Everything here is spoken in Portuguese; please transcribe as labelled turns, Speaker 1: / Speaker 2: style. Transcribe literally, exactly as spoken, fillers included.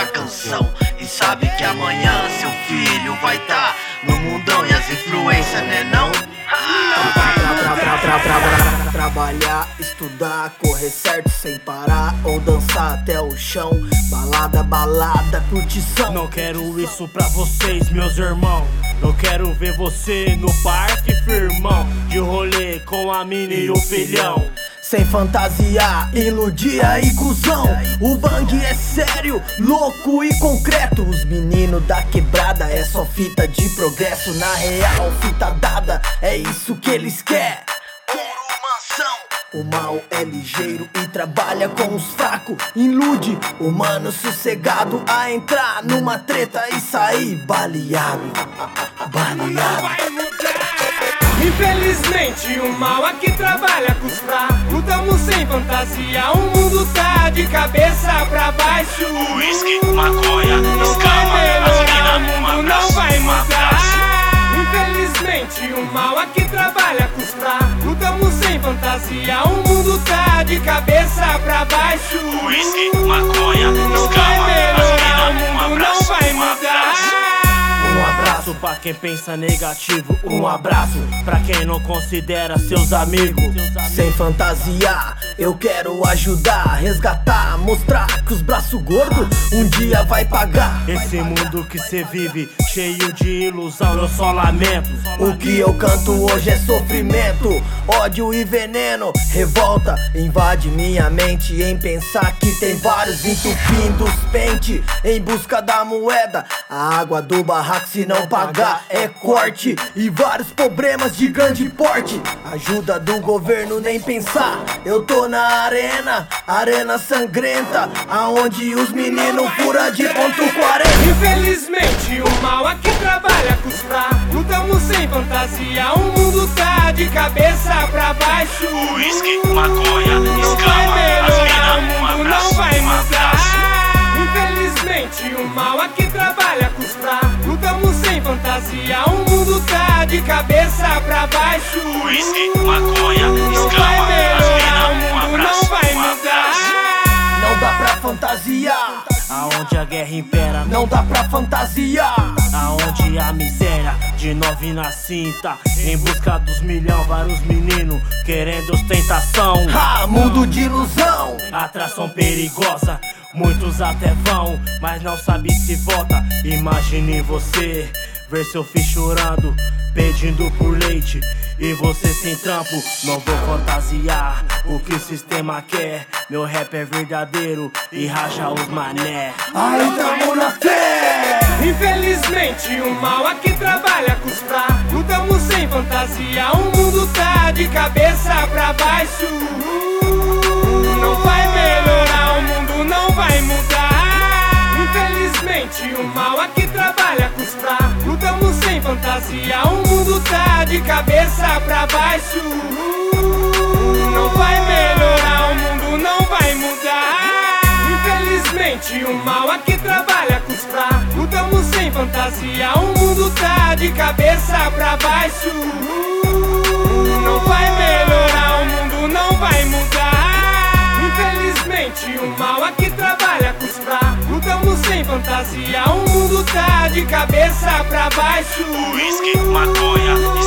Speaker 1: a canção. E sabe que amanhã seu filho vai tá no mundão e as influências, né não?
Speaker 2: Trabalhar, estudar, correr certo sem parar ou dançar até o chão. Balada, balada, curtição.
Speaker 3: Não quero isso pra vocês, meus irmãos. Eu quero ver você no parque, firmão, de rolê com a mina e o filhão.
Speaker 2: Sem fantasia, iludia e cuzão. O bang é sério, louco e concreto. Os meninos da quebrada é só fita de progresso. Na real, fita dada, é isso que eles querem. O mal é ligeiro e trabalha com os fracos. Ilude o mano sossegado a entrar numa treta e sair baleado. Baleado.
Speaker 4: Infelizmente o mal aqui trabalha com os fracos. Lutamos sem fantasia, o mundo tá de cabeça pra baixo.
Speaker 1: Whisky, maconha, escama, as mina, um abraço,
Speaker 4: não vai
Speaker 1: um
Speaker 4: mudar. Infelizmente o mal aqui trabalha com os fracos. Lutamos sem fantasia, o mundo tá de cabeça pra baixo.
Speaker 1: Whisky, maconha, escama, as mina, um abraço,
Speaker 4: não vai
Speaker 1: um
Speaker 4: mudar.
Speaker 1: abraço.
Speaker 3: Um abraço pra quem pensa negativo. Um abraço pra quem não considera seus amigos.
Speaker 2: Sem fantasia, eu quero ajudar, resgatar, mostrar que os braços gordos um dia vai pagar.
Speaker 3: Esse mundo que cê vive, cheio de ilusão, eu só lamento.
Speaker 2: O que eu canto hoje é sofrimento, ódio e veneno. Revolta invade minha mente em pensar que tem vários entupindo os pentes em busca da moeda. A água do barraco, se não pagar é corte. E vários problemas de grande porte. Ajuda do governo nem pensar. Eu tô na arena, arena sangrenta, aonde os meninos fura de ponto quarenta.
Speaker 4: Infelizmente o mal aqui trabalha com os fracos. Lutamos sem fantasia, o mundo tá de cabeça pra baixo.
Speaker 1: Whisky, maconha,
Speaker 4: não
Speaker 1: escama,
Speaker 4: vai
Speaker 1: as
Speaker 4: melhorar,
Speaker 1: mina, um
Speaker 4: o mundo
Speaker 1: abraço,
Speaker 4: não vai
Speaker 1: um
Speaker 4: mudar.
Speaker 1: abraço.
Speaker 4: Infelizmente o mal aqui trabalha com os fracos. Lutamos sem fantasia, o mundo tá de cabeça pra baixo.
Speaker 1: Whisky, maconha,
Speaker 4: não
Speaker 1: escama,
Speaker 4: vai
Speaker 1: as
Speaker 4: melhorar,
Speaker 1: mina, um
Speaker 4: o mundo
Speaker 1: abraço,
Speaker 4: não vai
Speaker 1: um
Speaker 4: mudar.
Speaker 1: abraço.
Speaker 2: Não dá pra fantasiar,
Speaker 3: Aonde a guerra impera,
Speaker 2: não dá pra fantasiar.
Speaker 3: aonde a miséria de nove na cinta, em busca dos milhão, vários meninos querendo ostentação.
Speaker 2: Ah, mundo de ilusão.
Speaker 3: Atração perigosa, muitos até vão, mas não sabe se volta. Imagine você ver seu filho chorando, pedindo por leite, e você sem trampo. Não vou fantasiar o que o sistema quer. Meu rap é verdadeiro e racha os mané.
Speaker 2: Aí tamo na fé.
Speaker 4: Infelizmente o mal aqui trabalha com os fracos. Lutamos sem fantasia, o mundo tá de cabeça pra baixo. Não vai melhorar, o mundo não vai mudar. Infelizmente o mal aqui trabalha com os fracos. Lutamos sem fantasia, o mundo tá de cabeça pra baixo. Não vai melhorar, o mundo não vai mudar. Infelizmente o mal aqui trabalha com os fracos. Lutamos sem fantasia, o mundo tá de cabeça pra baixo. Não vai melhorar, o mundo não vai mudar. Infelizmente o mal aqui trabalha com os fracos. Lutamos sem fantasia, o mundo tá de cabeça pra baixo.
Speaker 1: Whisky, maconha,